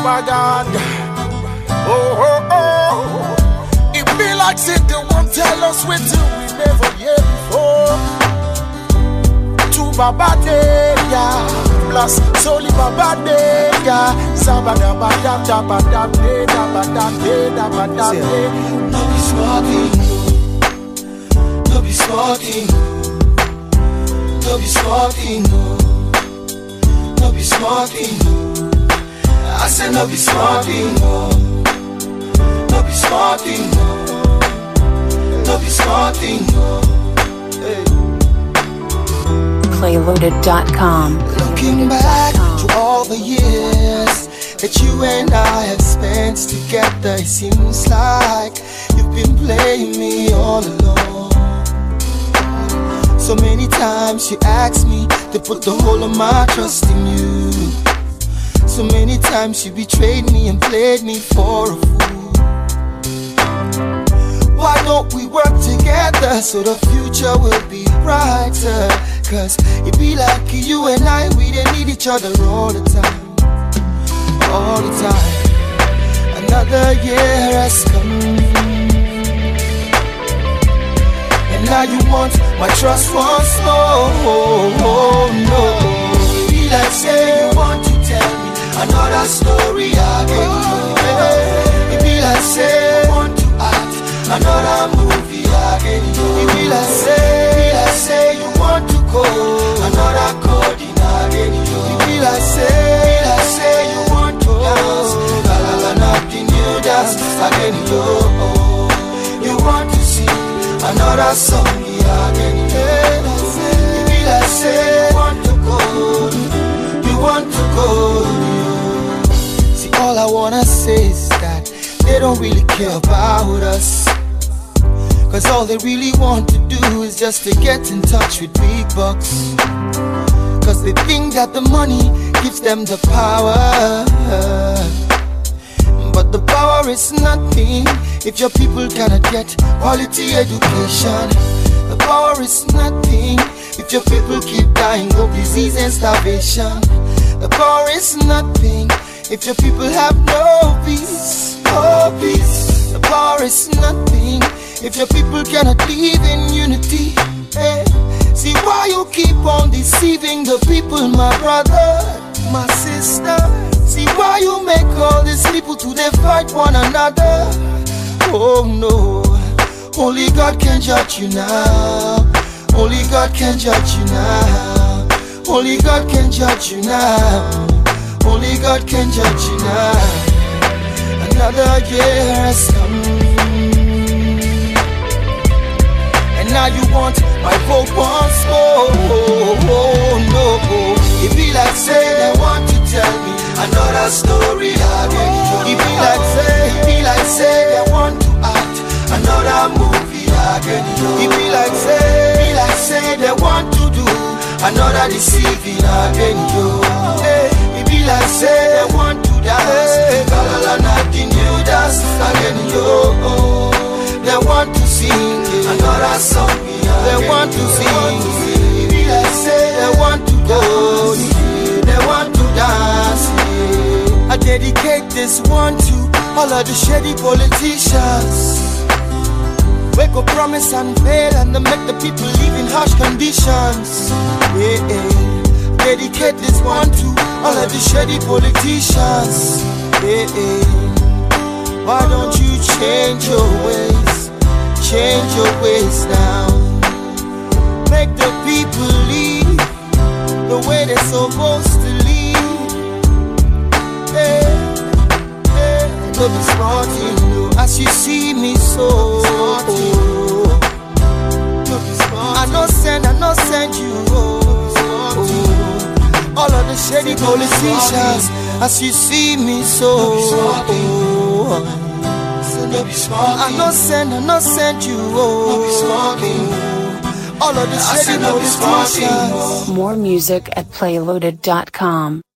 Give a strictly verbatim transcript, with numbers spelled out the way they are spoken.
my God. Oh, oh, oh. It be like sit they won't tell us what to we never hear before. To Baba Deya, plus Soli Baba Deya. Sabada Bada Bada Bada Bada Bada Bada. No be smoking, no be smoking, no be smoking, no be smoking. I said no be smoking, no be smoking, no be smoking. play loaded dot com. Looking back to all the years that you and I have spent together, it seems like you've been playing me all along. So many times you asked me to put the whole of my trust in you. So many times you betrayed me and played me for a fool. Why don't we work together so the future will be brighter? Cause it be like you and I, we didn't need each other all the time. All the time. Another year has come, and now you want my trust once more. Oh, no. It be like say you want to tell me another story again. Oh, it be like say you want to act another movie again. It be like say, be like say you want to go another coding again. It be like say, be like say you want to dance, la la la, nothing new dance again. Oh, you want to sing another song again. It be like say you want to go, you want to go. See, all I wanna say is that they don't really care about us. Cause all they really want to do is just to get in touch with big bucks. Cause they think that the money gives them the power. But the power is nothing if your people cannot get quality education. The power is nothing if your people keep dying of disease and starvation. The power is nothing if your people have no peace, no peace. The power is nothing if your people cannot live in unity. Hey, see why you keep on deceiving the people, my brother, my sister. See why you make all these people to they fight one another. Oh no, only God can judge you now. Only God can judge you now. Only God can judge you now. Only God can judge you now. Another year has come, now you want my vote once more. Oh, no. It be like say they want to tell me another story again. It be like say, it be like say they want to act another movie again. It be like say, it be like say they want to do another deceiving again. Hey, it be like say they want to dance, la la la, nothing new dance again. Yo, they want to sing another song. They want to sing. They say they want to go. They want to dance. I dedicate this one to all of the shady politicians. Wake up, promise and fail, and they make the people live in harsh conditions. Yeah, yeah. Dedicate this one to all of the shady politicians. Yeah, yeah. Why don't you change your ways? Change your ways now. Make the people live the way they're supposed to live. Hey, hey, don't be smart, you know. As you see me so, I no send, I no send you. Oh, all of the shady politicians. As you see me so. I no send, I no send you. Oh, all of the shady politicians. More music at play loaded dot com.